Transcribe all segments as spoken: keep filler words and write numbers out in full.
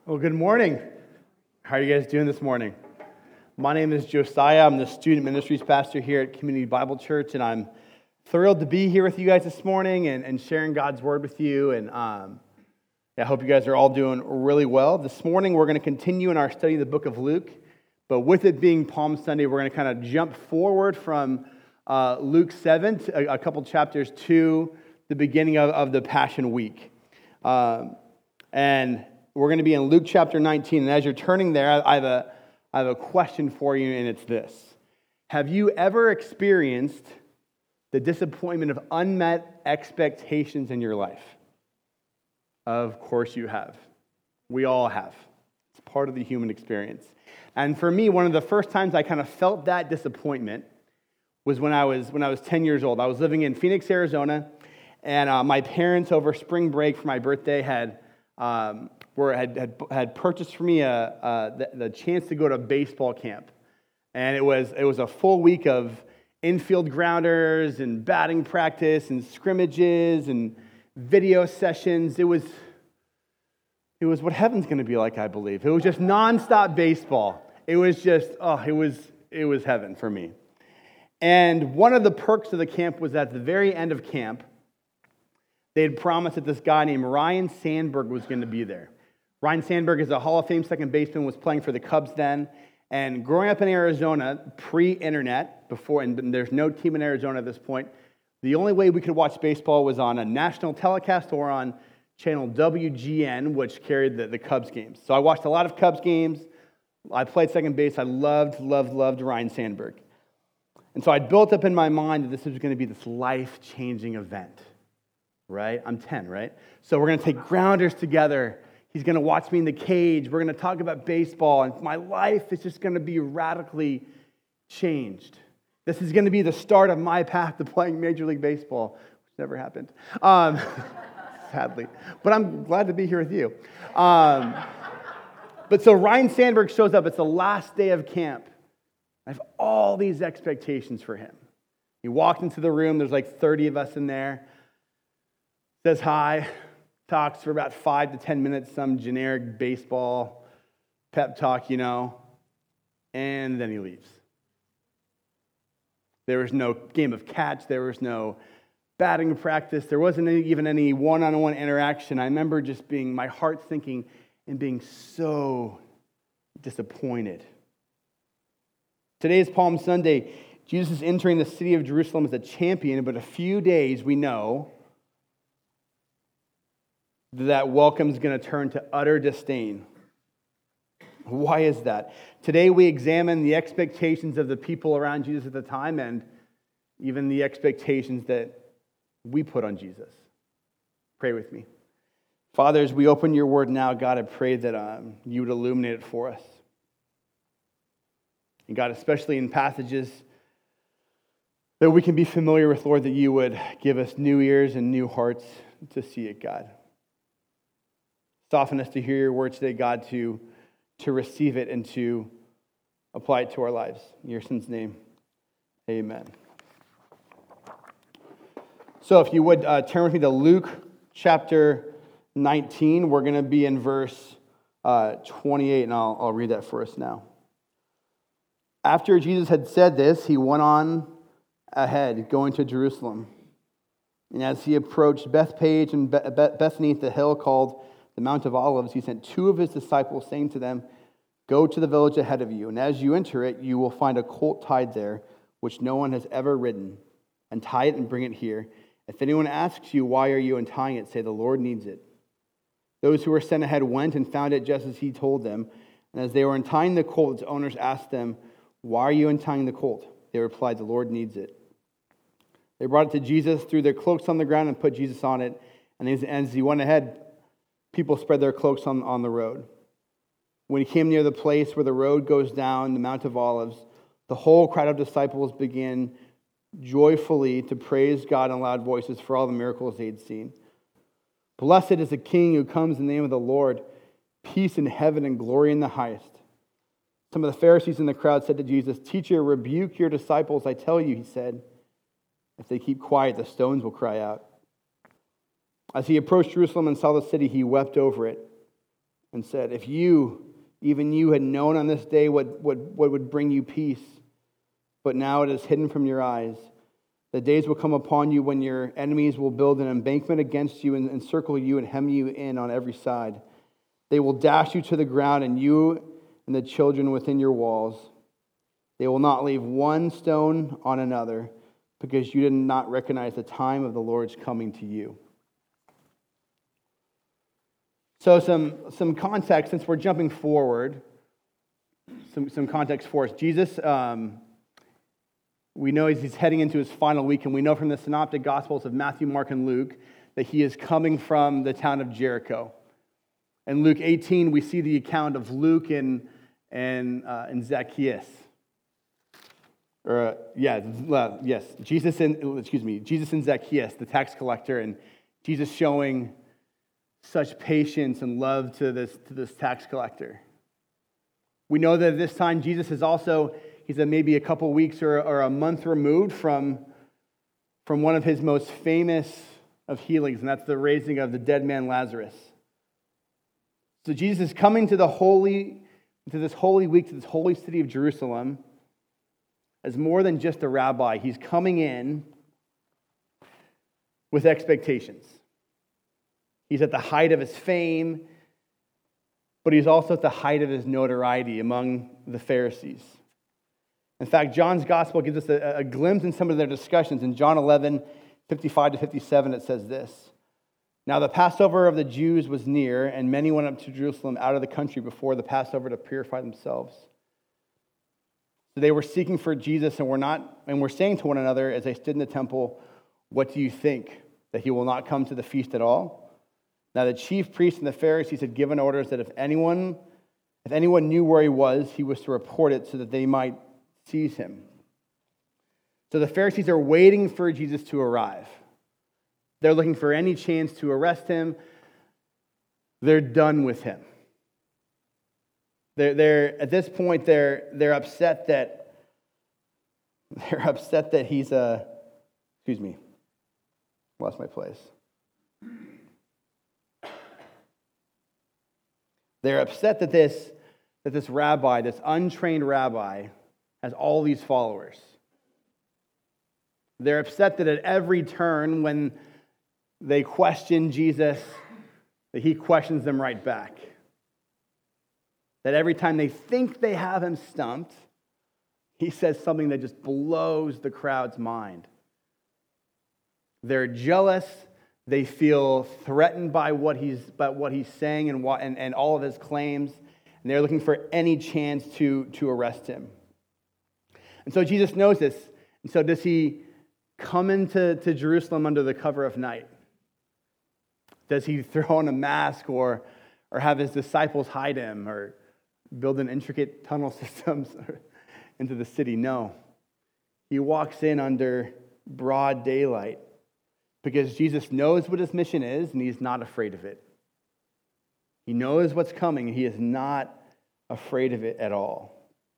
Well, good morning. How are you guys doing this morning? My name is Josiah. I'm the student ministries pastor here at Community Bible Church, and I'm thrilled to be here with you guys this morning and, and sharing God's Word with you. And um, I hope you guys are all doing really well. This morning, we're going to continue in our study of the book of Luke, but with it being Palm Sunday, we're going to kind of jump forward from uh, Luke seven, to a, a couple chapters to the beginning of, of the Passion Week. Um, and We're going to be in Luke chapter nineteen, and as you're turning there, I have a, I have a question for you, and it's this. Have you ever experienced the disappointment of unmet expectations in your life? Of course you have. We all have. It's part of the human experience. And for me, one of the first times I kind of felt that disappointment was when I was when I was ten years old. I was living in Phoenix, Arizona, and uh, my parents over spring break for my birthday had... Um, were had, had had purchased for me a, a the, the chance to go to baseball camp, and it was it was a full week of infield grounders and batting practice and scrimmages and video sessions. It was it was what heaven's going to be like, I believe. It was just nonstop baseball. It was just oh, it was it was heaven for me. And one of the perks of the camp was at the very end of camp, they had promised that this guy named Ryne Sandberg was going to be there. Ryne Sandberg is a Hall of Fame second baseman, was playing for the Cubs then. And growing up in Arizona, pre-internet, before, and there's no team in Arizona at this point, the only way we could watch baseball was on a national telecast or on channel W G N, which carried the, the Cubs games. So I watched a lot of Cubs games. I played second base. I loved, loved, loved Ryne Sandberg. And so I built up in my mind that this was going to be this life-changing event. Right? I'm ten, right? So we're going to take grounders together. He's going to watch me in the cage. We're going to talk about baseball. And my life is just going to be radically changed. This is going to be the start of my path to playing Major League Baseball, which never happened, um, sadly. But I'm glad to be here with you. Um, but so Ryne Sandberg shows up. It's the last day of camp. I have all these expectations for him. He walked into the room. There's like thirty of us in there. Says hi, talks for about five to ten minutes, some generic baseball pep talk, you know, and then he leaves. There was no game of catch. There was no batting practice. There wasn't any, even any one-on-one interaction. I remember just being, my heart sinking and being so disappointed. Today is Palm Sunday. Jesus is entering the city of Jerusalem as a champion, but a few days we know that welcome is going to turn to utter disdain. Why is that? Today we examine the expectations of the people around Jesus at the time and even the expectations that we put on Jesus. Pray with me. Father, as we open your word now, God, I pray that um, you would illuminate it for us. And God, especially in passages that we can be familiar with, Lord, that you would give us new ears and new hearts to see it, God. Soften us to hear your word today, God, to, to receive it and to apply it to our lives. In your son's name, amen. So if you would uh, turn with me to Luke chapter nineteen. We're going to be in verse uh, twenty-eight, and I'll, I'll read that for us now. After Jesus had said this, he went on ahead, going to Jerusalem. And as he approached Bethpage and Bethany at the hill called the Mount of Olives, he sent two of his disciples, saying to them, "Go to the village ahead of you, and as you enter it, you will find a colt tied there, which no one has ever ridden. Untie it and bring it here. If anyone asks you, 'Why are you untying it?' say, 'The Lord needs it.'" Those who were sent ahead went and found it just as he told them. And as they were untying the colt, its owners asked them, "Why are you untying the colt?" They replied, "The Lord needs it." They brought it to Jesus, threw their cloaks on the ground, and put Jesus on it. And as he went ahead, people spread their cloaks on, on the road. When he came near the place where the road goes down, the Mount of Olives, the whole crowd of disciples began joyfully to praise God in loud voices for all the miracles they had seen. "Blessed is the King who comes in the name of the Lord, peace in heaven and glory in the highest." Some of the Pharisees in the crowd said to Jesus, "Teacher, rebuke your disciples. I tell you," he said, "if they keep quiet, the stones will cry out." As he approached Jerusalem and saw the city, he wept over it and said, "If you, even you, had known on this day what, what, what would bring you peace, but now it is hidden from your eyes. The days will come upon you when your enemies will build an embankment against you and encircle you and hem you in on every side. They will dash you to the ground, and you and the children within your walls. They will not leave one stone on another, because you did not recognize the time of the Lord's coming to you." So some, some context, since we're jumping forward, some, some context for us. Jesus, um, we know he's heading into his final week, and we know from the synoptic gospels of Matthew, Mark, and Luke that he is coming from the town of Jericho. In Luke eighteen, we see the account of Luke and, and, uh, and Zacchaeus. Or, uh, yeah, uh, yes, Jesus and, excuse me, Jesus and Zacchaeus, the tax collector, and Jesus showing such patience and love to this, to this tax collector. We know that at this time, Jesus is also, he's a, maybe a couple weeks or, or a month removed from, from one of his most famous of healings, and that's the raising of the dead man Lazarus. So Jesus is coming to the holy, to this holy week, to this holy city of Jerusalem, as more than just a rabbi. He's coming in with expectations. He's at the height of his fame, but he's also at the height of his notoriety among the Pharisees. In fact, John's gospel gives us a, a glimpse in some of their discussions. In John eleven, fifty-five to fifty-seven, it says this: "Now the Passover of the Jews was near, and many went up to Jerusalem out of the country before the Passover to purify themselves. So they were seeking for Jesus, and were not, and were saying to one another as they stood in the temple, 'What do you think? That he will not come to the feast at all?' Now the chief priests and the Pharisees had given orders that if anyone, if anyone knew where he was, he was to report it so that they might seize him." So the Pharisees are waiting for Jesus to arrive. They're looking for any chance to arrest him. They're done with him. They're, they're at this point, they're, they're upset that they're upset that he's a, excuse me, lost my place. They're upset that this, that this rabbi, this untrained rabbi, has all these followers. They're upset that at every turn when they question Jesus, that he questions them right back. That every time they think they have him stumped, he says something that just blows the crowd's mind. They're jealous. They feel threatened by what he's, by what he's saying and, what, and, and all of his claims. And they're looking for any chance to, to arrest him. And so Jesus knows this. And so does he come into to Jerusalem under the cover of night? Does he throw on a mask or, or have his disciples hide him or build an intricate tunnel systems into the city? No. He walks in under broad daylight because Jesus knows what his mission is and he's not afraid of it. He knows what's coming and he is not afraid of it at all.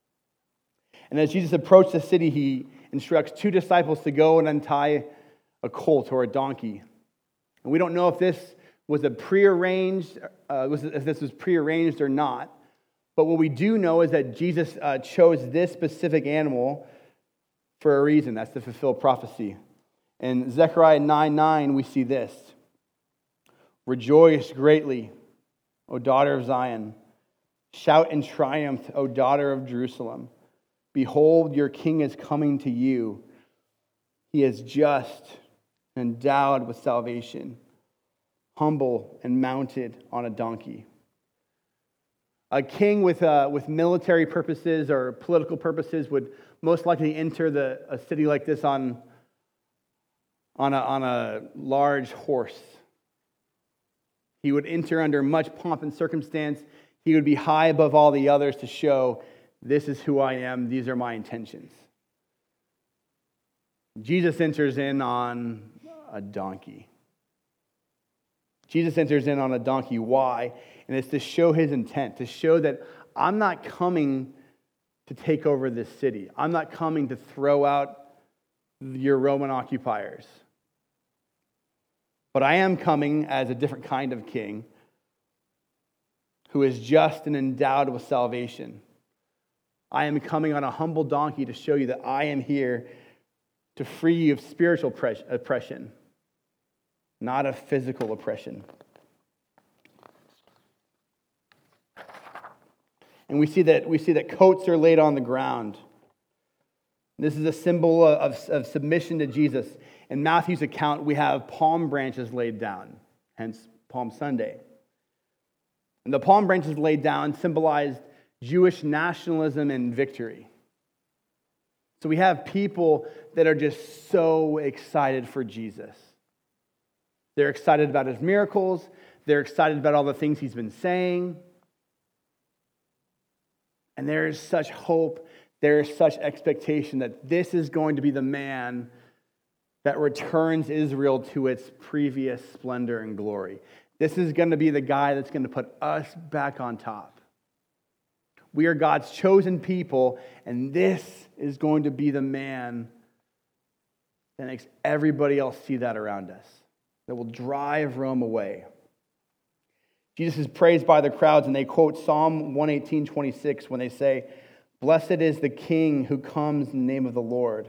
And as Jesus approached the city, he instructs two disciples to go and untie a colt or a donkey. And we don't know if this was a prearranged, uh, was, if this was prearranged or not. But what we do know is that Jesus uh, chose this specific animal for a reason. That's to fulfill prophecy. In Zechariah nine nine, we see this: "Rejoice greatly, O daughter of Zion. Shout in triumph, O daughter of Jerusalem. Behold, your king is coming to you. He is just and endowed with salvation, humble and mounted on a donkey." A king with uh, with military purposes or political purposes would most likely enter the a city like this on, on, a, on a large horse. He would enter under much pomp and circumstance. He would be high above all the others to show, this is who I am, these are my intentions. Jesus enters in on a donkey. Jesus enters in on a donkey. Why? And it's to show his intent, to show that I'm not coming to take over this city. I'm not coming to throw out your Roman occupiers. But I am coming as a different kind of king who is just and endowed with salvation. I am coming on a humble donkey to show you that I am here to free you of spiritual oppression, not of physical oppression. And we see that we see that coats are laid on the ground. This is a symbol of, of submission to Jesus. In Matthew's account, we have palm branches laid down, hence Palm Sunday. And the palm branches laid down symbolized Jewish nationalism and victory. So we have people that are just so excited for Jesus. They're excited about his miracles. They're excited about all the things he's been saying. And there is such hope, there is such expectation that this is going to be the man that returns Israel to its previous splendor and glory. This is going to be the guy that's going to put us back on top. We are God's chosen people, and this is going to be the man that makes everybody else see that around us, that will drive Rome away. Jesus is praised by the crowds, and they quote Psalm one eighteen, twenty-six when they say, "Blessed is the King who comes in the name of the Lord.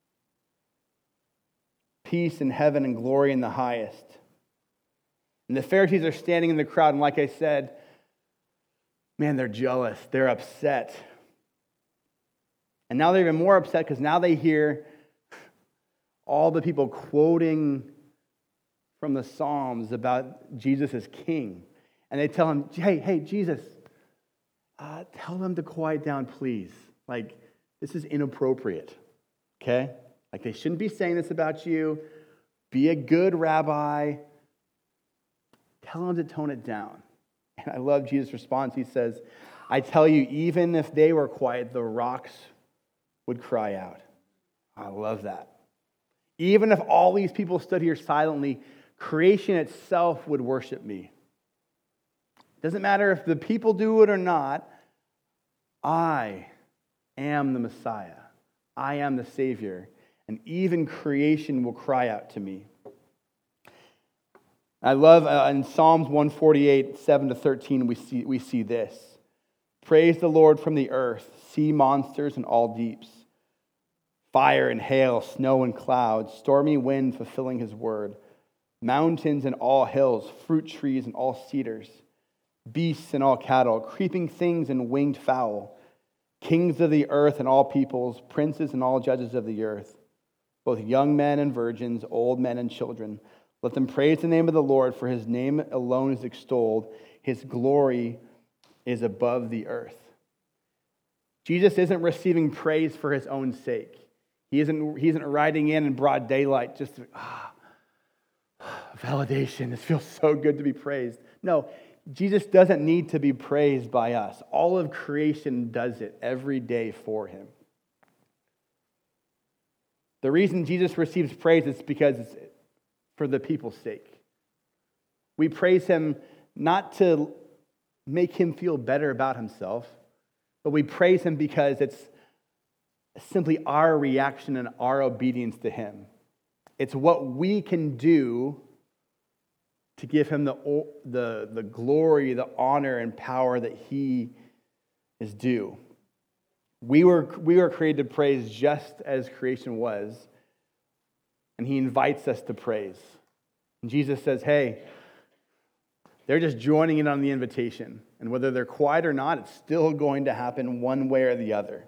Peace in heaven and glory in the highest." And the Pharisees are standing in the crowd, and like I said, man, they're jealous. They're upset. And now they're even more upset because now they hear all the people quoting from the Psalms about Jesus as king. And they tell him, hey, hey, Jesus, uh, tell them to quiet down, please. Like, this is inappropriate, okay? Like, they shouldn't be saying this about you. Be a good rabbi. Tell them to tone it down. And I love Jesus' response. He says, I tell you, even if they were quiet, the rocks would cry out. I love that. Even if all these people stood here silently, creation itself would worship me. Doesn't matter if the people do it or not, I am the Messiah. I am the Savior. And even creation will cry out to me. I love uh, in Psalms one forty-eight, seven to thirteen, we see, we see this. Praise the Lord from the earth, sea monsters and all deeps. Fire and hail, snow and clouds, stormy wind fulfilling his word. Mountains and all hills, fruit trees and all cedars. Beasts and all cattle, creeping things and winged fowl. Kings of the earth and all peoples, princes and all judges of the earth. Both young men and virgins, old men and children. Let them praise the name of the Lord, for his name alone is extolled. His glory is above the earth. Jesus isn't receiving praise for his own sake. He isn't, he isn't riding in in broad daylight just to, ah, validation. It feels so good to be praised. No, Jesus doesn't need to be praised by us. All of creation does it every day for him. The reason Jesus receives praise is because it's for the people's sake. We praise him not to make him feel better about himself, but we praise him because it's simply our reaction and our obedience to him. It's what we can do to give him the, the, the glory, the honor, and power that he is due. We were, we were created to praise just as creation was, and he invites us to praise. And Jesus says, hey, they're just joining in on the invitation. And whether they're quiet or not, it's still going to happen one way or the other.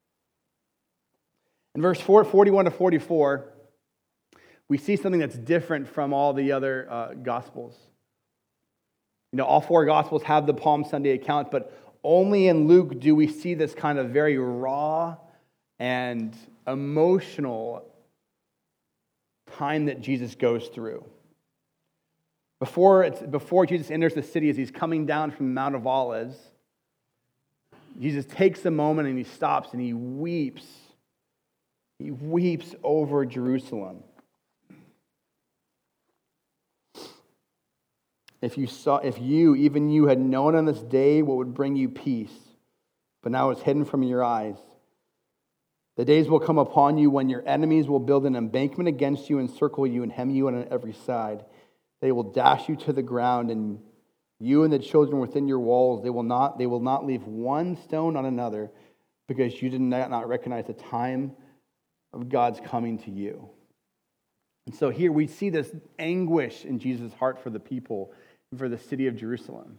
In verse forty-one to forty-four, we see something that's different from all the other uh, Gospels. You know, all four Gospels have the Palm Sunday account, but only in Luke do we see this kind of very raw and emotional time that Jesus goes through. Before, it's, before Jesus enters the city, as he's coming down from the Mount of Olives, Jesus takes a moment and he stops and he weeps. He weeps over Jerusalem. If you saw, if you, even you, had known on this day what would bring you peace, but now it's hidden from your eyes. The days will come upon you when your enemies will build an embankment against you, encircle you, and hem you on every side. They will dash you to the ground, and You and the children within your walls, they will not, they will not leave one stone on another, because you did not, not recognize the time of God's coming to you. And so here we see this anguish in Jesus' heart for the people and for the city of Jerusalem.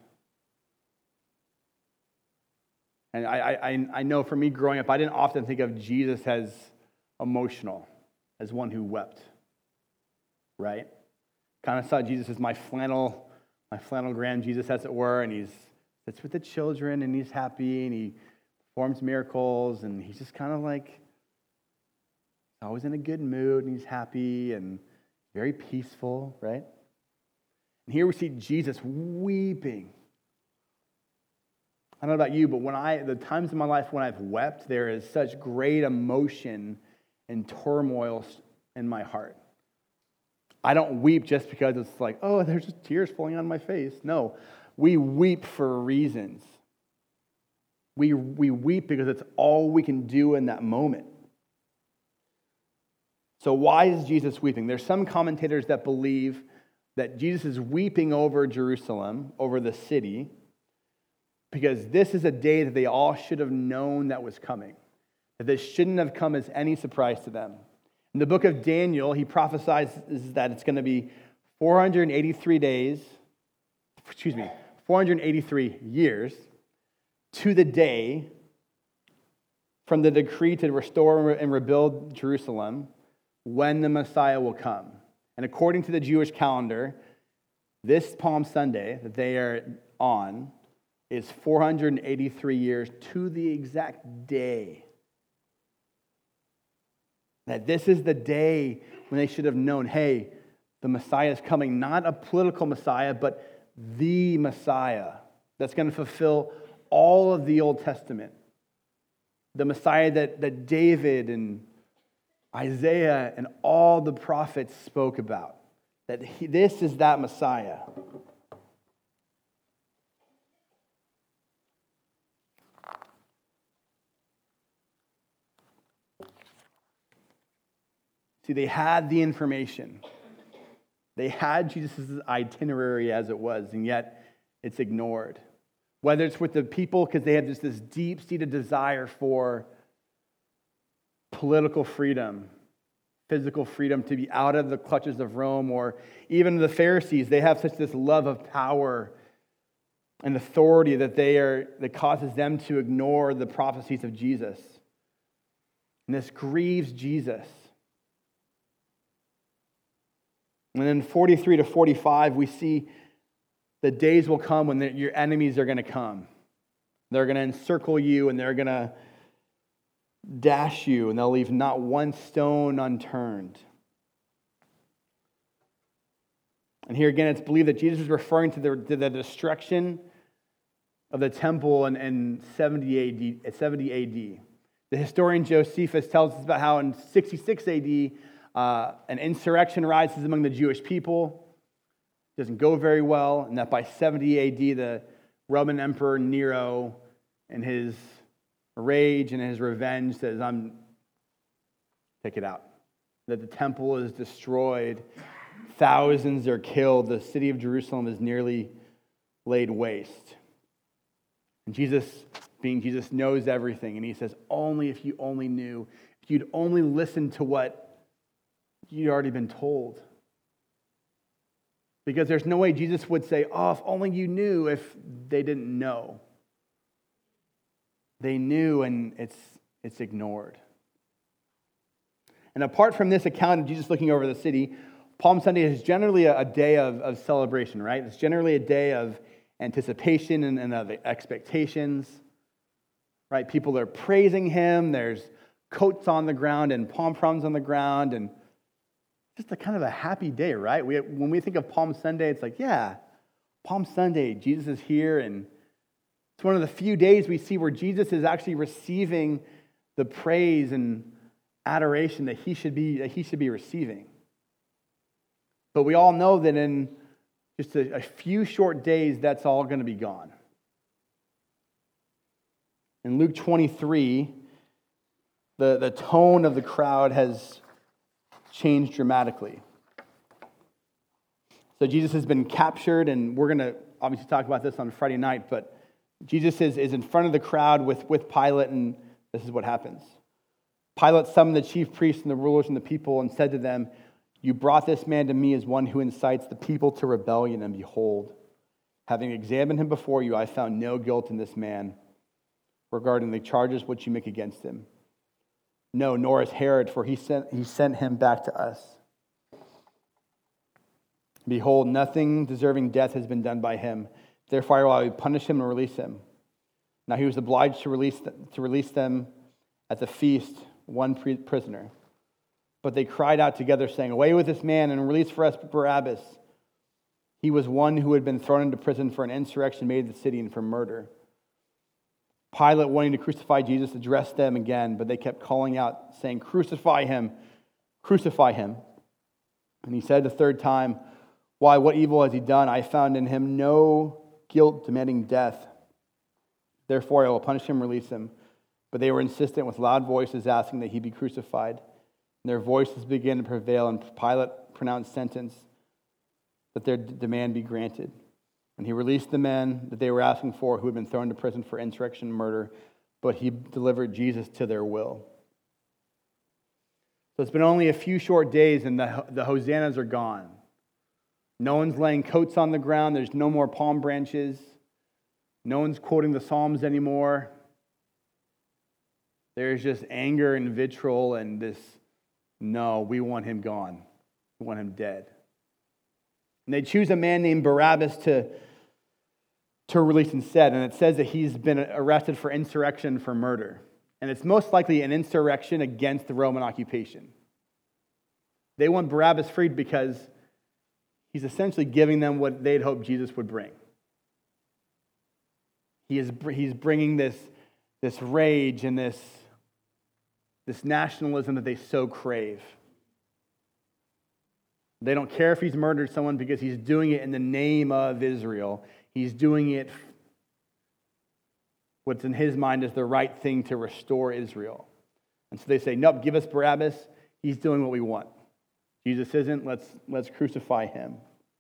And I, I, I know for me growing up, I didn't often think of Jesus as emotional, as one who wept, right? Kind of saw Jesus as my flannel, my flannelgram Jesus, as it were, and he's sits with the children, and he's happy, and he performs miracles, and he's just kind of like always in a good mood, and he's happy and very peaceful, right? And here we see Jesus weeping. I don't know about you, but when I, the times in my life when I've wept, there is such great emotion and turmoil in my heart. I don't weep just because it's like, oh, there's just tears falling on my face. No, we weep for reasons. We, we weep because it's all we can do in that moment. So why is Jesus weeping? There's some commentators that believe that Jesus is weeping over Jerusalem, over the city, because this is a day that they all should have known that was coming. That this shouldn't have come as any surprise to them. In the book of Daniel, he prophesies that it's going to be four hundred eighty-three days, excuse me, four hundred eighty-three years to the day from the decree to restore and rebuild Jerusalem when the Messiah will come. And according to the Jewish calendar, this Palm Sunday that they are on is four hundred eighty-three years to the exact day. That this is the day when they should have known, hey, the Messiah is coming, not a political Messiah, but the Messiah that's going to fulfill all of the Old Testament. The Messiah that, that David and Isaiah and all the prophets spoke about. That he, this is that Messiah. See, they had the information. They had Jesus' itinerary as it was, and yet it's ignored. Whether it's with the people because they have just this deep-seated desire for political freedom, physical freedom, to be out of the clutches of Rome, or even the Pharisees, they have such this love of power and authority that they are that causes them to ignore the prophecies of Jesus. And this grieves Jesus. And then forty-three to forty-five, we see the days will come when the, your enemies are going to come. They're going to encircle you, and they're going to dash you, and they'll leave not one stone unturned. And here again, it's believed that Jesus is referring to the, to the destruction of the temple in, in seventy A D, seventy A D. The historian Josephus tells us about how in sixty-six A D, uh, an insurrection rises among the Jewish people. It doesn't go very well, and that by seventy A D, the Roman Emperor Nero, in his rage and his revenge, says, I'm take it out. That the temple is destroyed, thousands are killed, the city of Jerusalem is nearly laid waste. And Jesus, being Jesus, knows everything, and he says, only if you only knew, if you'd only listened to what you'd already been told. Because there's no way Jesus would say, oh, if only you knew, if they didn't know. They knew, and it's it's ignored. And apart from this account of Jesus looking over the city, Palm Sunday is generally a, a day of, of celebration, right? It's generally a day of anticipation and, and of expectations, right? People are praising him. There's coats on the ground and palm fronds on the ground, and just a kind of a happy day, right? We, when we think of Palm Sunday, it's like, yeah, Palm Sunday, Jesus is here, and it's one of the few days we see where Jesus is actually receiving the praise and adoration that he should be that he should be receiving. But we all know that in just a, a few short days, that's all going to be gone. In Luke twenty-three, the, the tone of the crowd has changed dramatically. So Jesus has been captured, and we're going to, obviously talk about this on Friday night, but Jesus is, is in front of the crowd with, with Pilate, and this is what happens. Pilate summoned the chief priests and the rulers and the people and said to them, "You brought this man to me as one who incites the people to rebellion, and behold, having examined him before you, I found no guilt in this man regarding the charges which you make against him. No, nor is Herod, for he sent, he sent him back to us. Behold, nothing deserving death has been done by him. Therefore I will punish him and release him." Now he was obliged to release, to release them at the feast, one prisoner. But they cried out together, saying, "Away with this man, and release for us Barabbas." He was one who had been thrown into prison for an insurrection made in the city and for murder. Pilate, wanting to crucify Jesus, addressed them again, but they kept calling out, saying, "Crucify him, crucify him." And he said the third time, "Why, what evil has he done? I found in him no guilt demanding death. Therefore I will punish him and release him." But they were insistent with loud voices, asking that he be crucified. And their voices began to prevail, and Pilate pronounced sentence that their demand be granted. And he released the men that they were asking for, who had been thrown to prison for insurrection and murder, but he delivered Jesus to their will. So it's been only a few short days, and the, the hosannas are gone. No one's laying coats on the ground. There's no more palm branches. No one's quoting the Psalms anymore. There's just anger and vitriol and this, no, we want him gone. We want him dead. And they choose a man named Barabbas to, to release instead. And it says that he's been arrested for insurrection for murder. And it's most likely an insurrection against the Roman occupation. They want Barabbas freed because he's essentially giving them what they'd hoped Jesus would bring. He is he's bringing this, this rage and this, this nationalism that they so crave. They don't care if he's murdered someone because he's doing it in the name of Israel. He's doing it, what's in his mind is the right thing to restore Israel. And so they say, nope, give us Barabbas. He's doing what we want. Jesus isn't. Let's, let's crucify him.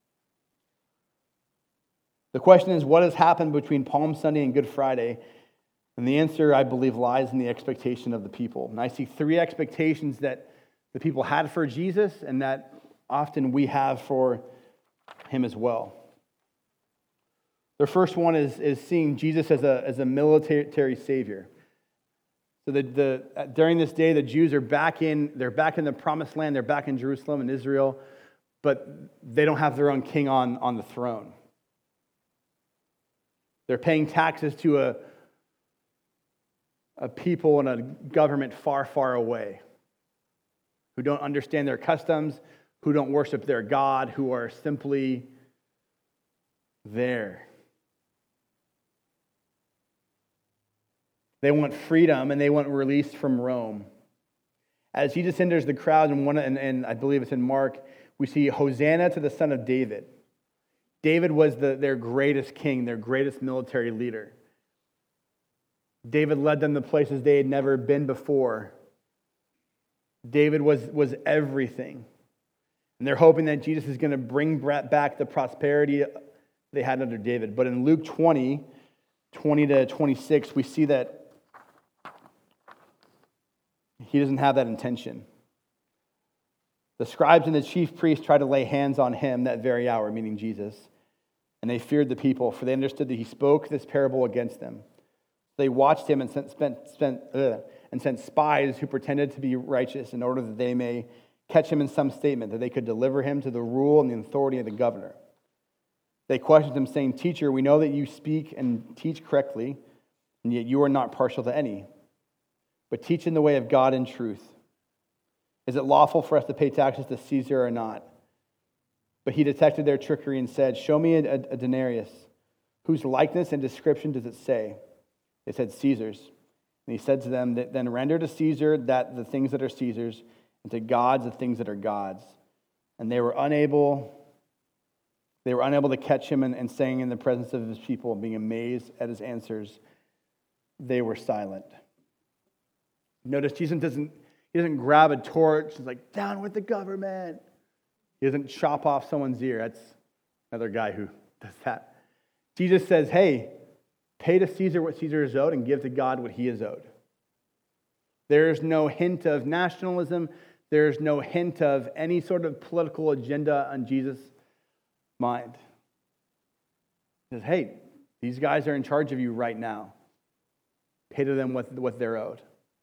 The question is, what has happened between Palm Sunday and Good Friday? And the answer, I believe, lies in the expectation of the people. And I see three expectations that the people had for Jesus and that often we have for him as well. The first one is, is seeing Jesus as a, as a military savior. So the, the, during this day, the Jews are back in, they're back in the promised land, they're back in Jerusalem and Israel, but they don't have their own king on, on the throne. They're paying taxes to a, a people and a government far, far away who don't understand their customs, who don't worship their God, who are simply there. They want freedom and they want release from Rome. As Jesus enters the crowd, and, one, and, and I believe it's in Mark, we see Hosanna to the Son of David. David was the, their greatest king, their greatest military leader. David led them to places they had never been before. David was, was everything. And they're hoping that Jesus is going to bring back the prosperity they had under David. But in Luke twenty, twenty to twenty-six, we see that he doesn't have that intention. The scribes and the chief priests tried to lay hands on him that very hour, meaning Jesus. And they feared the people, for they understood that he spoke this parable against them. They watched him and sent, spent, spent, ugh, and sent spies who pretended to be righteous in order that they may catch him in some statement, that they could deliver him to the rule and the authority of the governor. They questioned him, saying, "Teacher, we know that you speak and teach correctly, and yet you are not partial to any, but teach in the way of God in truth. Is it lawful for us to pay taxes to Caesar or not?" But he detected their trickery and said, "Show me a, a denarius. Whose likeness and description does it say?" They said, "Caesar's." And he said to them, "Then render to Caesar that the things that are Caesar's, and to God the things that are God's." And they were unable, they were unable to catch him, and, and saying in the presence of his people, being amazed at his answers, they were silent. Notice Jesus doesn't, he doesn't grab a torch. He's like, "Down with the government." He doesn't chop off someone's ear. That's another guy who does that. Jesus says, hey, pay to Caesar what Caesar is owed and give to God what he is owed. There's no hint of nationalism. There's no hint of any sort of political agenda on Jesus' mind. He says, hey, these guys are in charge of you right now. Pay to them what, what they're owed.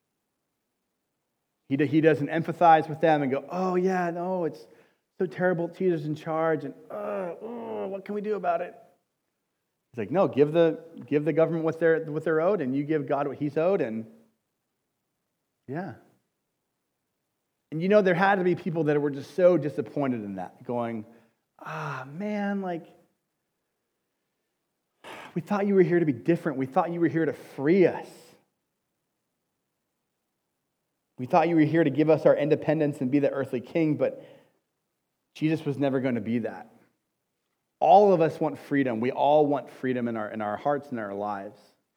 He, he doesn't empathize with them and go, oh yeah, no, it's so terrible. Caesar's in charge, and uh, uh, what can we do about it? He's like, no, give the give the government what they're what they're owed, and you give God what he's owed, and yeah. And you know, there had to be people that were just so disappointed in that, going, ah, man, like, we thought you were here to be different. We thought you were here to free us. We thought you were here to give us our independence and be the earthly king, but Jesus was never going to be that. All of us want freedom. We all want freedom in our, in our hearts and our lives.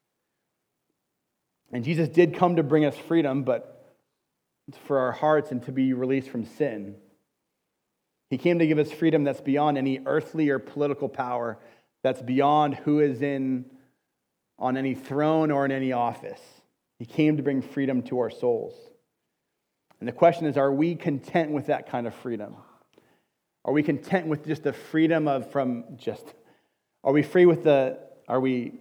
And Jesus did come to bring us freedom, but for our hearts and to be released from sin. He came to give us freedom that's beyond any earthly or political power, that's beyond who is in on any throne or in any office. He came to bring freedom to our souls. And the question is, are we content with that kind of freedom? Are we content with just the freedom of from just, are we free with the, are we,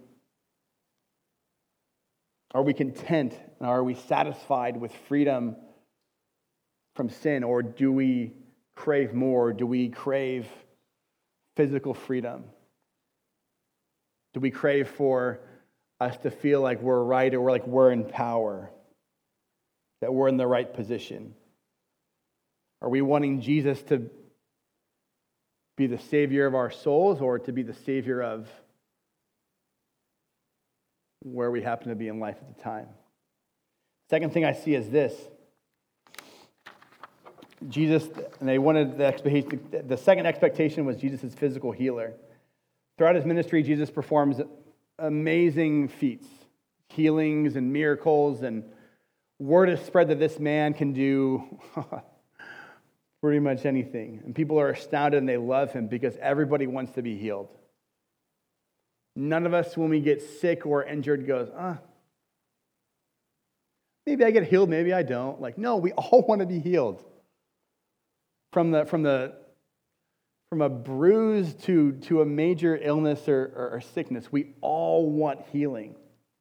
are we content and are we satisfied with freedom from sin, or do we crave more? Do we crave physical freedom? Do we crave for us to feel like we're right, or we're like we're in power, that we're in the right position? Are we wanting Jesus to be the Savior of our souls, or to be the Savior of where we happen to be in life at the time? Second thing I see is this. Jesus, and they wanted the expectation, the second expectation was Jesus' physical healer. Throughout his ministry, Jesus performs amazing feats, healings and miracles, and word is spread that this man can do pretty much anything. And people are astounded and they love him because everybody wants to be healed. None of us, when we get sick or injured, goes, ah, maybe I get healed, maybe I don't. Like, no, we all want to be healed. From the from the from a bruise to, to a major illness or, or, or sickness, we all want healing.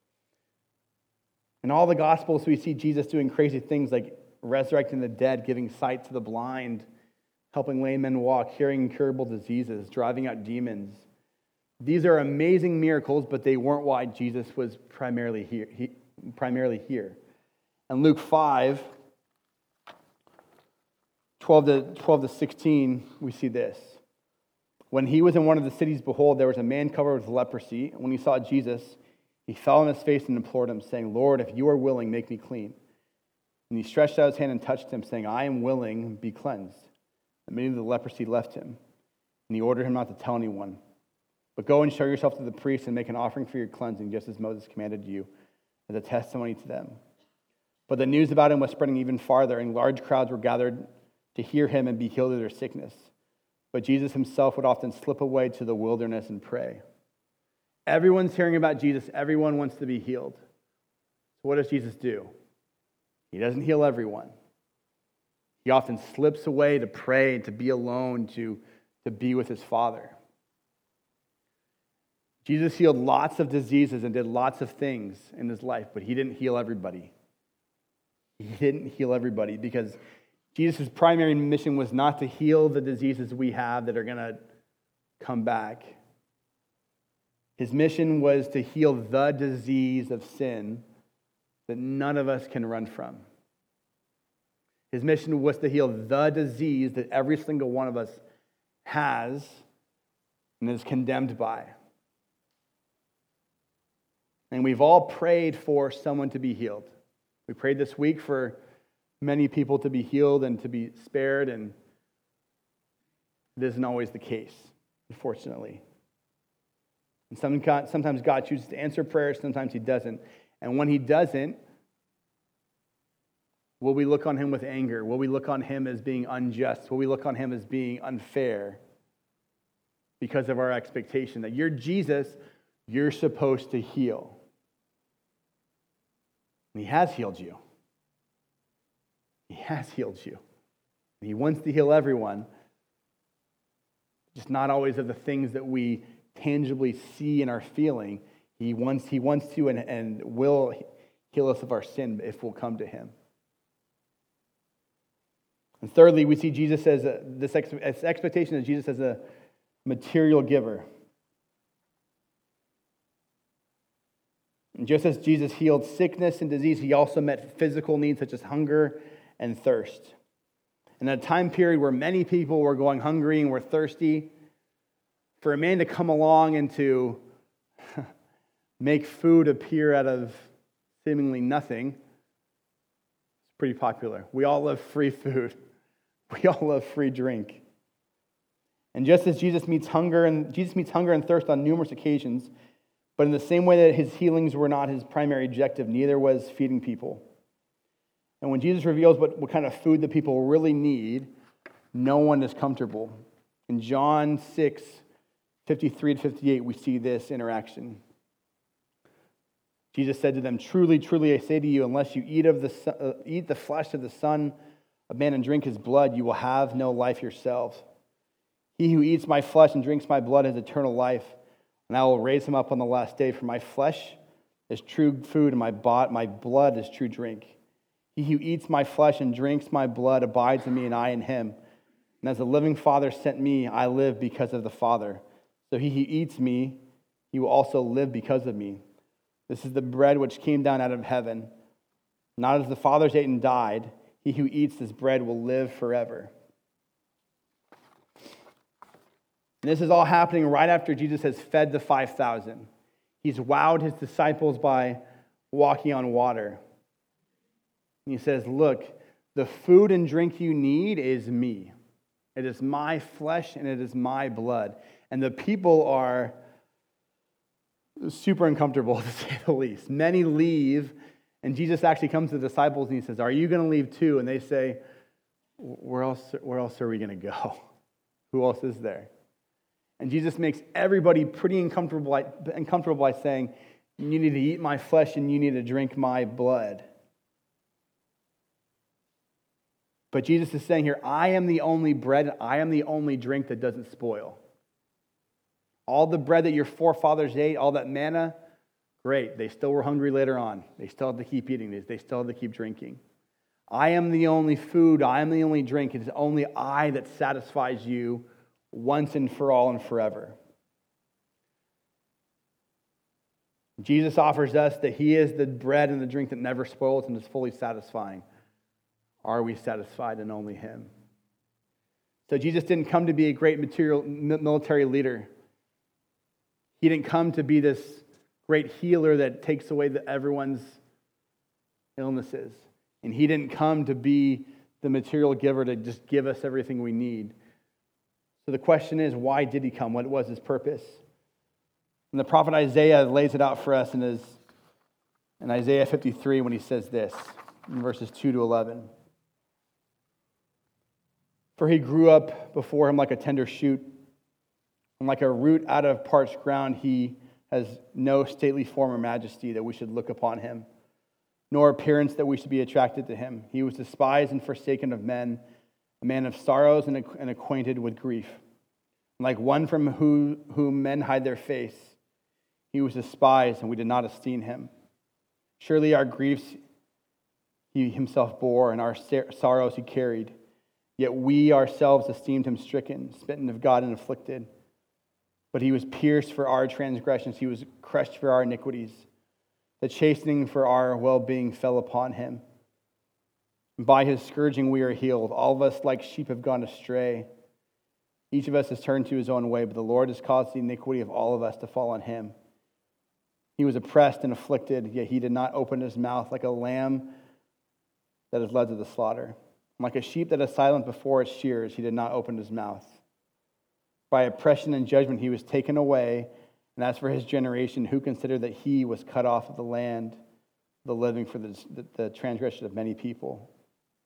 In all the Gospels, we see Jesus doing crazy things like resurrecting the dead, giving sight to the blind, helping lame men walk, curing incurable diseases, driving out demons. These are amazing miracles, but they weren't why Jesus was primarily here. He, primarily here. In Luke five, twelve to sixteen, we see this. When he was in one of the cities, behold, there was a man covered with leprosy. And when he saw Jesus, he fell on his face and implored him, saying, Lord, if you are willing, make me clean. And he stretched out his hand and touched him, saying, I am willing, be cleansed. And immediately the leprosy left him. And he ordered him not to tell anyone. But go and show yourself to the priest and make an offering for your cleansing, just as Moses commanded you, as a testimony to them. But the news about him was spreading even farther, and large crowds were gathered to hear him and be healed of their sickness. But Jesus himself would often slip away to the wilderness and pray. Everyone's hearing about Jesus. Everyone wants to be healed. So what does Jesus do? He doesn't heal everyone. He often slips away to pray, to be alone, to, to be with his Father. Jesus healed lots of diseases and did lots of things in his life, but he didn't heal everybody. He didn't heal everybody because Jesus' primary mission was not to heal the diseases we have that are going to come back. His mission was to heal the disease of sin that none of us can run from. His mission was to heal the disease that every single one of us has and is condemned by. And we've all prayed for someone to be healed. We prayed this week for many people to be healed and to be spared, and it isn't always the case, unfortunately. And sometimes God chooses to answer prayers, sometimes he doesn't. And when he doesn't, will we look on him with anger? Will we look on him as being unjust? Will we look on him as being unfair? because of our expectation that you're Jesus, you're supposed to heal. And he has healed you. He has healed you. He wants to heal everyone, just not always of the things that we tangibly see and are feeling. He wants, he wants to and, and will heal us of our sin if we'll come to him. And thirdly, we see Jesus as a, this ex, expectation of Jesus as a material giver. And just as Jesus healed sickness and disease, he also met physical needs such as hunger and thirst. In a time period where many people were going hungry and were thirsty, for a man to come along and to make food appear out of seemingly nothing, it's pretty popular. We all love free food. We all love free drink. And just as Jesus meets hunger and Jesus meets hunger and thirst on numerous occasions, but in the same way that his healings were not his primary objective, neither was feeding people. And when Jesus reveals what, what kind of food the people really need, no one is comfortable. In John six, fifty-three to fifty-eight, we see this interaction. Jesus said to them, "Truly, truly, I say to you, unless you eat of the uh, eat the flesh of the Son of Man and drink his blood, you will have no life yourselves. He who eats my flesh and drinks my blood has eternal life, and I will raise him up on the last day. For my flesh is true food, and my bod, my blood is true drink. He who eats my flesh and drinks my blood abides in me, and I in him. And as the living Father sent me, I live because of the Father. So he who eats me, he will also live because of me. This is the bread which came down out of heaven. Not as the fathers ate and died, he who eats this bread will live forever." And this is all happening right after Jesus has fed the five thousand. He's wowed his disciples by walking on water. And he says, "Look, the food and drink you need is me. It is my flesh and it is my blood." And the people are super uncomfortable, to say the least. Many leave, and Jesus actually comes to the disciples and he says, "Are you going to leave too?" And they say, where else, where else are we going to go? Who else is there? And Jesus makes everybody pretty uncomfortable by, uncomfortable by saying, "You need to eat my flesh and you need to drink my blood." But Jesus is saying here, I am the only bread, I am the only drink that doesn't spoil. All the bread that your forefathers ate, all that manna, great. They still were hungry later on. They still had to keep eating these. They still had to keep drinking. I am the only food. I am the only drink. It is only I that satisfies you once and for all and forever. Jesus offers us that he is the bread and the drink that never spoils and is fully satisfying. Are we satisfied in only him? So Jesus didn't come to be a great material military leader. He didn't come to be this great healer that takes away the, everyone's illnesses. And he didn't come to be the material giver to just give us everything we need. So the question is, why did he come? What was his purpose? And the prophet Isaiah lays it out for us in, his, in Isaiah fifty-three when he says this, in verses two to eleven. "For he grew up before him like a tender shoot, and like a root out of parched ground. He has no stately form or majesty that we should look upon him, nor appearance that we should be attracted to him. He was despised and forsaken of men, a man of sorrows and acquainted with grief. And like one from who, whom men hide their face, he was despised, and we did not esteem him. Surely our griefs he himself bore, and our sorrows he carried. Yet we ourselves esteemed him stricken, smitten of God, and afflicted. But he was pierced for our transgressions, he was crushed for our iniquities. The chastening for our well-being fell upon him. And by his scourging we are healed. All of us like sheep have gone astray. Each of us has turned to his own way, but the Lord has caused the iniquity of all of us to fall on him. He was oppressed and afflicted, yet he did not open his mouth. Like a lamb that is led to the slaughter, like a sheep that is silent before its shearers, he did not open his mouth. By oppression and judgment he was taken away. And as for his generation, who considered that he was cut off of the land, the living for the, the, the transgression of many people,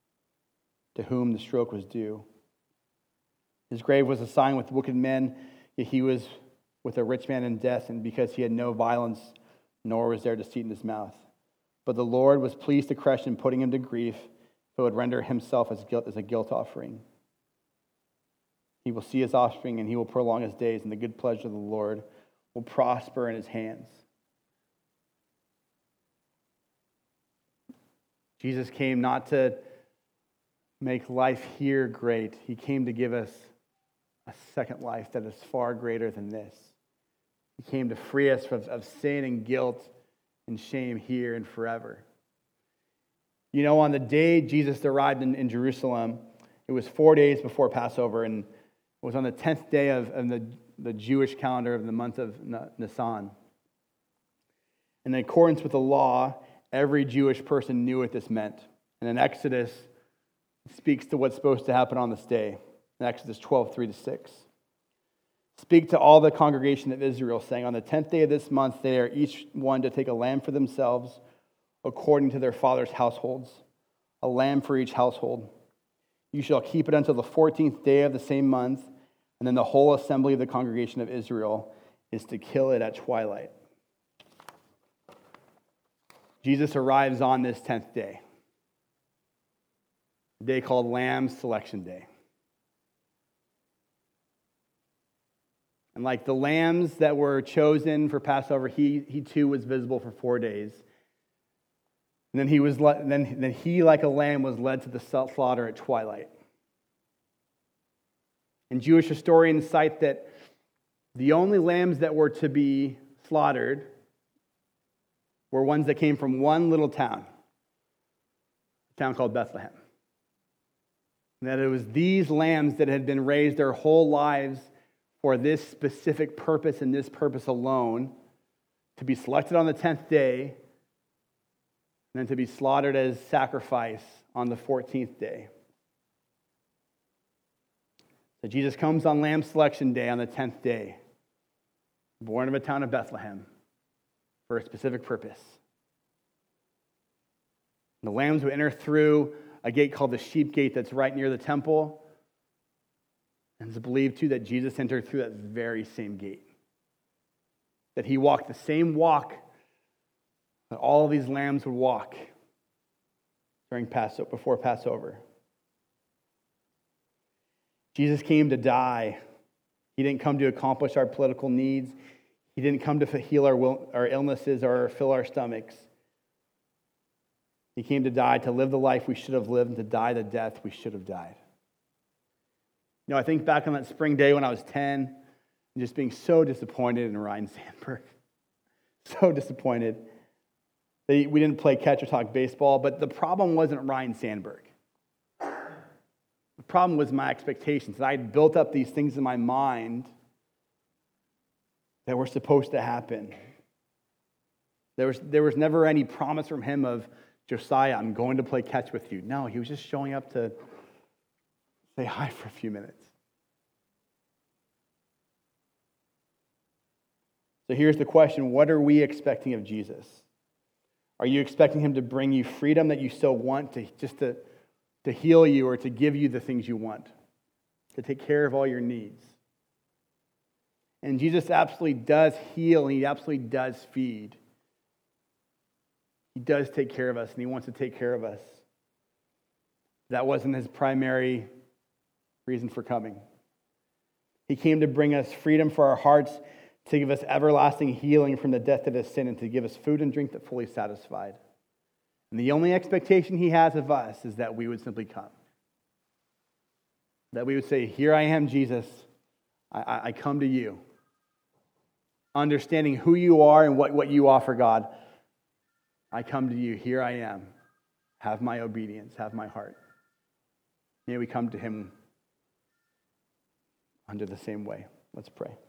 to whom the stroke was due. His grave was assigned with wicked men, Yet he was with a rich man in death, and because he had no violence, nor was there deceit in his mouth. But the Lord was pleased to crush him, putting him to grief, who would render himself as guilt as a guilt offering. He will see his offspring, and he will prolong his days, and the good pleasure of the Lord will prosper in his hands. Jesus came not to make life here great. He came to give us a second life that is far greater than this. He came to free us from, of sin and guilt and shame here and forever. You know, on the day Jesus arrived in, in Jerusalem, it was four days before Passover, and it was on the tenth day of, of the, the Jewish calendar of the month of Nisan. And in accordance with the law, every Jewish person knew what this meant. And in Exodus, it speaks to what's supposed to happen on this day. In Exodus twelve, three to six. Speak to all the congregation of Israel, saying, on the tenth day of this month, they are each one to take a lamb for themselves, according to their father's households, a lamb for each household. You shall keep it until the fourteenth day of the same month, and then the whole assembly of the congregation of Israel is to kill it at twilight. Jesus arrives on this tenth day, a day called Lamb Selection Day. And like the lambs that were chosen for Passover, he, he too was visible for four days. And then he was le- then, then he, like a lamb, was led to the slaughter at twilight. And Jewish historians cite that the only lambs that were to be slaughtered were ones that came from one little town, a town called Bethlehem. And that it was these lambs that had been raised their whole lives for this specific purpose and this purpose alone, to be selected on the tenth day, and then to be slaughtered as sacrifice on the fourteenth day. So Jesus comes on Lamb Selection Day on the tenth day, born of a town of Bethlehem, for a specific purpose. The lambs would enter through a gate called the Sheep Gate that's right near the temple. And it's believed, too, that Jesus entered through that very same gate. That he walked the same walk that all of these lambs would walk during Passover, before Passover. Jesus came to die. He didn't come to accomplish our political needs. He didn't come to heal our, will, our illnesses or fill our stomachs. He came to die, to live the life we should have lived, and to die the death we should have died. You know, I think back on that spring day when I was ten, and just being so disappointed in Ryne Sandberg. So disappointed that we didn't play catch or talk baseball, but the problem wasn't Ryne Sandberg. The problem was my expectations. I had built up these things in my mind that were supposed to happen. There was, there was never any promise from him of, Josiah, I'm going to play catch with you. No, he was just showing up to say hi for a few minutes. So here's the question. What are we expecting of Jesus? Are you expecting him to bring you freedom that you still want, to just to, to heal you or to give you the things you want, to take care of all your needs? And Jesus absolutely does heal, and he absolutely does feed. He does take care of us, and he wants to take care of us. That wasn't his primary reason for coming. He came to bring us freedom for our hearts, to give us everlasting healing from the death that is sin, and to give us food and drink that fully satisfied. And the only expectation he has of us is that we would simply come. That we would say, here I am, Jesus. I, I come to you. Understanding who you are and what, what you offer, God. I come to you. Here I am. Have my obedience. Have my heart. May we come to him under the same way. Let's pray.